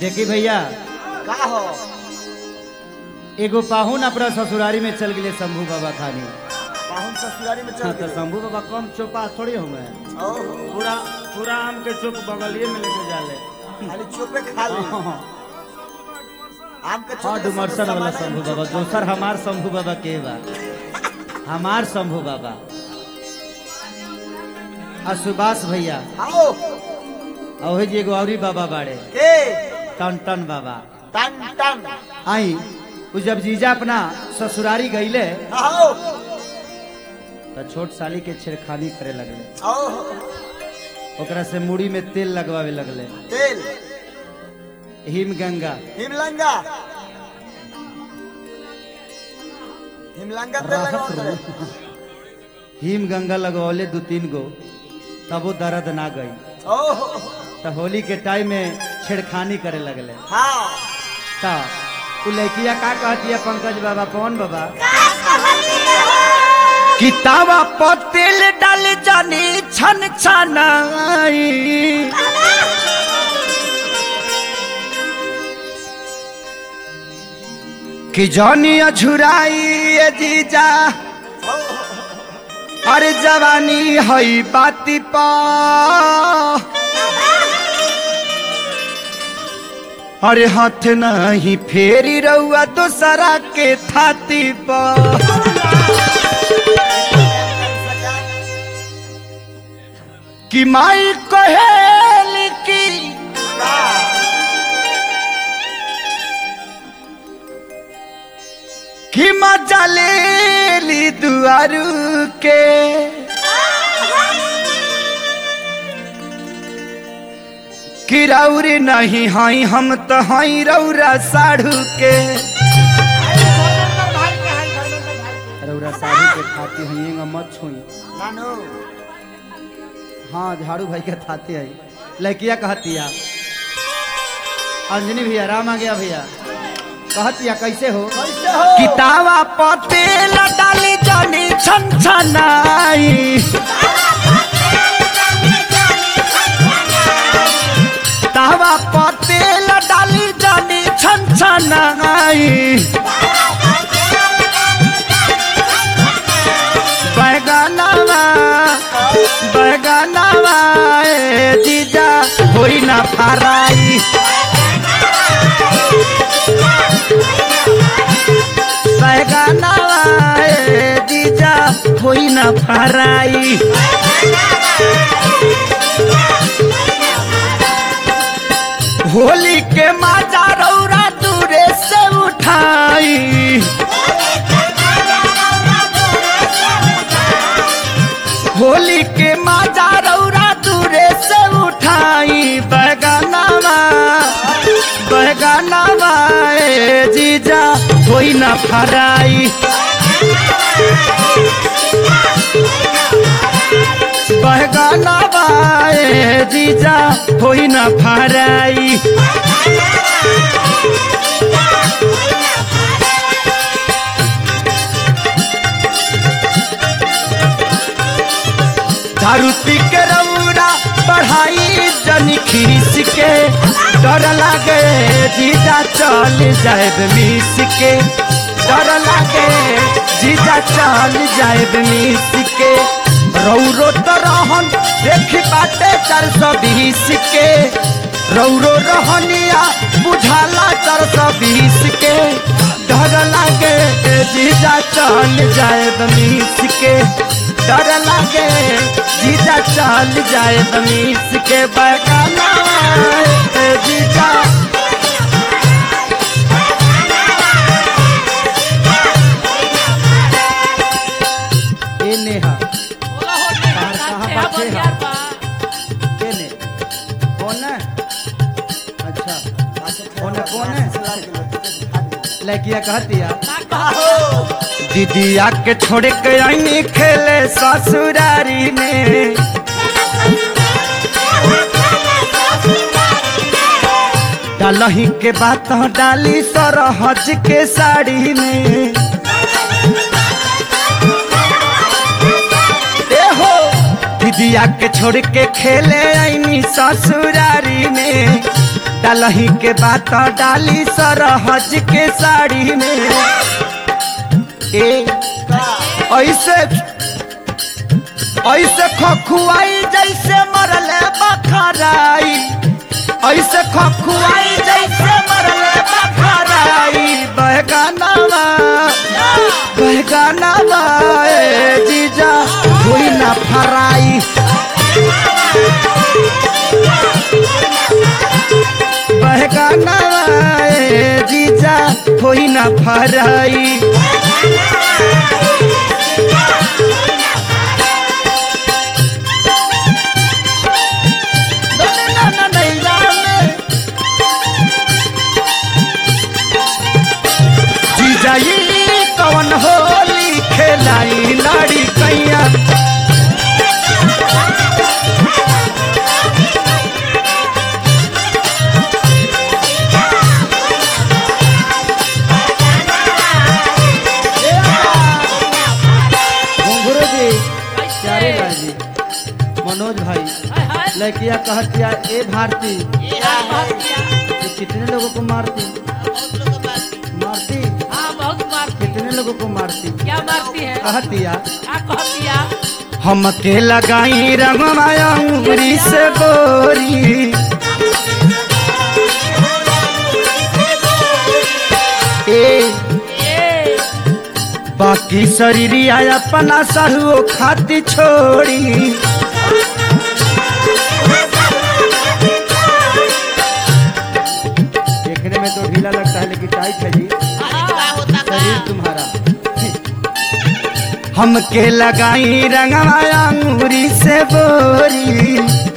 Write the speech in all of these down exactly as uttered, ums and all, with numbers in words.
देखी भैया का हो एगो पाहुन अपना ससुरारी में चल गए शंभू बाबा खानी। पाहुन ससुरारी में चल हाँ, तो गए। शंभू बाबा कम चोपा थोड़ी होंगे, ओहो, पूरा पूरा आम के चोप बगलिए में लेके जाले। खाली चोपे खा ले। आम के हाँ चोपे डुमरसन सब वाला सामान शंभू है। बाबा दोसर हमार शंभू बाबा के बा हमार शंभू बाबा आ सुभाष भैया आओ और जी एगो औरी बाबा बाड़े के टन टन बाबा। टन टन आई उ जब जीजा अपना ससुरारी गईले आओ तो छोट साली के छेड़खानी करे लगले, ओहो, ओकरा से मुड़ी में तेल लगवावे लगले। तेल हिम गंगा हिमलंगा हिमलंगा तेल राहत लगाओ रो। हिम गंगा लगवले दो तीन गो तब वो दर्द ना गई। ओहो तो होली के टाइम में छेड़खानी करे लगले। हाँ तो उ लड़किया का कहती है पंकज बाबा कौन बाबा किताबा पर तेल डाल जानी छन छनाई कि जानी अझुराई ए जीजा अरे जवानी हई बाती पा अरे हाथ नहीं फेरी रहुआ दूसरा के थाती पर कि माई कहेली की कि मजा ले ली दुआरू के कि रौरी नहीं हई हम तो हई रौरा साढ़ू के रौरा साढ़ू के खाती हई मत छुई। नानू हाँ झाड़ू भाई के थाती है लड़किया कहतिया अंजनी भैया राम आ गया भैया कहतिया कैसे हो कैसे हो किताबा पते डाली जानी छन छनाई तावा पते डाली जानी छन छनाई बैगनवा बैगनवा ए जीजा होई ना फराई बैगनवा ए जीजा होई ना फराई होली के माजा रौरा दूरे से उठाई होली के माजा रौरा दूरे से उठाई बैगनवा बैगनवा ए जीजा होई ना फराई बैगनवा ए जीजा होई ना फराई दारू पी के रौरा बढ़ाई जनी खीस के डर लागे जीजा चल जाए मिस के डर लागे जीजा चल जाए मिस के रौरो तो रहन देखी बाटे चार सौ बीस के रौरो रहनिया बुझाला चार सौ बीस के डर लागे जीजा चल जाए मिस के डर लागे जीजा चल जाए बमीस के बगाना जीजा ए नेहा बाहर कहाँ बच्चे हैं के ने कौन है अच्छा कौन है कौन है लड़किया कहती है दीदिया के छोड़ के आई खेले ससुरारी में डालही के बात डाली सरहज के साड़ी में ए हो दीदिया के छोड़ के खेले आई ससुरारी में डालही के बात डाली सरहज के साड़ी में ए ऐसे ऐसे खखुआई जैसे मरले बखराई ऐसे खखुआई जैसे मरले बखराई बहगानावा बहगानावा ए जीजा हुई ना फराई बहगानावा ए जीजा हुई ना फराई जाई कौन होली खेलाई लाड़ी कैया घुंघरू जी प्यारे लाल जी मनोज भाई लड़किया कहतिया ए भारती ये कितने लोगों को मारती मारती कितने लोगों को मारती क्या मारती है कहतिया क्या कहतिया हम के लगाई रंगमाया उंगली से बोरी ए ए बाकी शरीरिया अपना सरुओ खाती छोड़ी देखने में तो ढीला लगता है लेकिन टाइट है जी शरीर तुम्हारा हम के लगाई रंगमाया अंगूरी से बोरी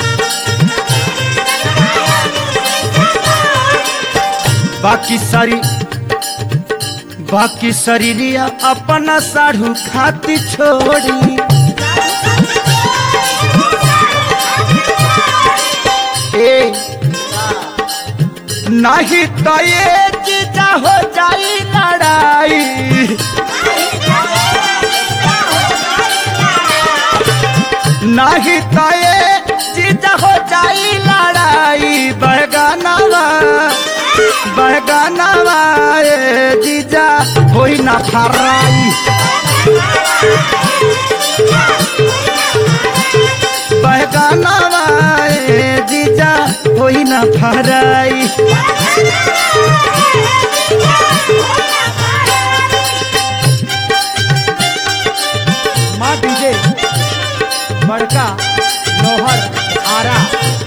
बाकी सारी बाकी शरीरिया अपना साढ़ू खाती छोड़ी ए नहीं तो ये जीजा हो जाई लड़ाई नहीं तो ये जीजा हो जाई लड़ाई बहगानावा बहगानावा ए जीजा होई ना फराई बहगानावा ए जीजा होई ना फराई माँ डीजे बड़का नौहर आरा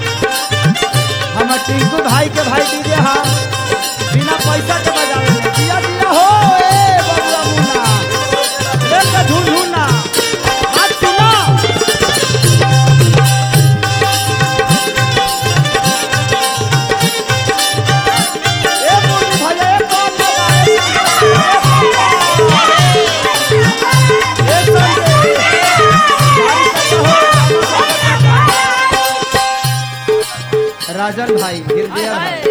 हम टिंकू भाई के भाई डीजे हाँ बिना पैसा के बजावे में दिया दिया हो ए बबुआ मुन्ना देखा झूम झूमना हाथ सुनो ए मुन्नी भैया ए कौन लगा ए संजय राजन भाई गिरदिया भाई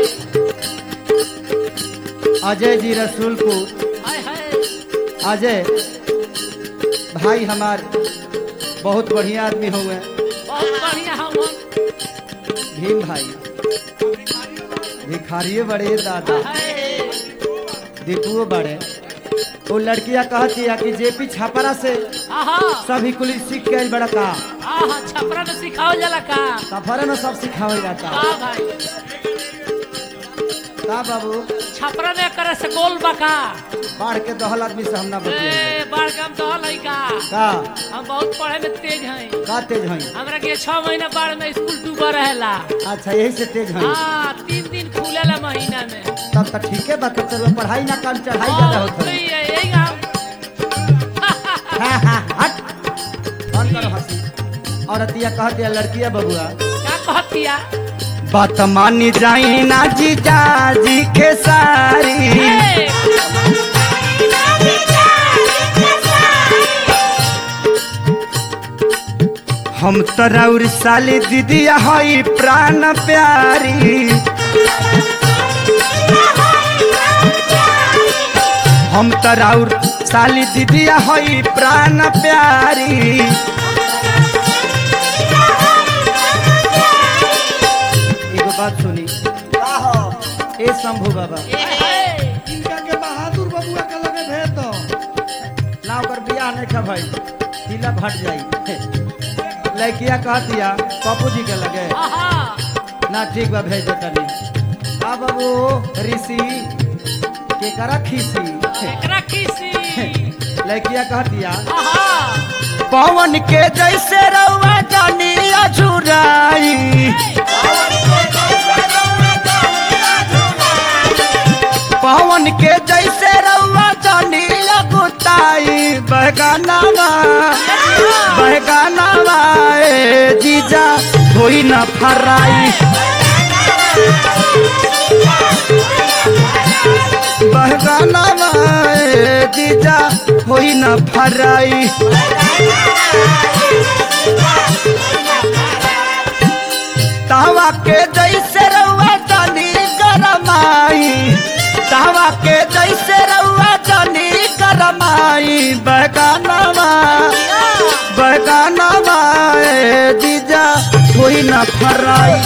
अजय जी रसूलपुर हाय हाय अजय भाई हमार बहुत बढ़िया आदमी हुए बहुत बढ़िया हम भीम भाई भिखारिये बड़े दादा हाय दीपुओ बड़े वो लड़कियां कहती है कि जेपी छापरा से आहा सभी कुल सीख के आइल बड़ा का आहा छपरा में सिखाओ जला का सफर में सब सिखावल जाता हां भाई का बाबू छपरा ने करे से गोल बका बाढ़ के दहल आदमी से हम ना बचिए ए बार काम तो लइका का हम बहुत पढ़े में तेज हैं का तेज हई हमरा के छह महीना बाढ़ में स्कूल डूबा रहेला अच्छा यही से तेज हई हां तीन दिन खुलेला महीना में तब तो ठीक है बात तो पढ़ाई ना काम चढ़ाई ज्यादा और होता है सही है यही काम हाँ हाँ हट कौन करो हंसी औरतिया कहती है लड़किया बबुआ क्या कहतिया बात मानी जाई ना जीजा जी के सारी ए, हम तराउर साली दीदिया हई प्राण प्यारी हम तराउर साली दीदिया हई प्राण प्यारी एगो बात सुनी का हो ए शंभू बाबा इनका के बहादुर बबुआ के लगे भेज दो ना ओकर बियाह नहीं खा भाई तिला फट जाई लड़किया कह दिया पप्पू जी के लगे ना ठीक बा भेज देता नहीं आ बाबू ऋषि के करा खीसी एकरा खीसी लड़किया कह दिया पवन के जैसे रउआ जानी अझुराई पवन के जैसे रउआ जानी अगुताई बहगानावा बहगानावा ए जीजा होई न फराई बहगानावा ए जीजा होई न फराई तावा के जैसे रउआ जानी गरमाई तावा के जैसे रउआ जानी गरमाई बहगानावा बहगानावा ए जीजा होई न फराई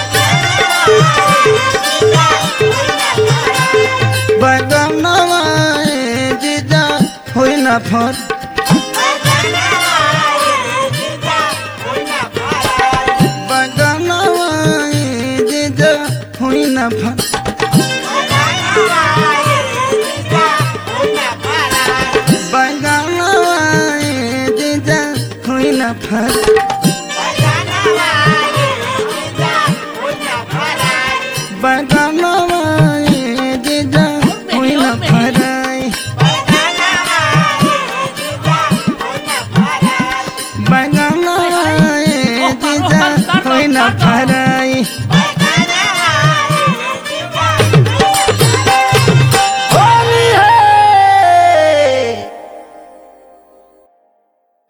बहगानावा ए जीजा होई न फर बहगानावा ए जीजा होई न फर बहगानावा ए जीजा होई न फर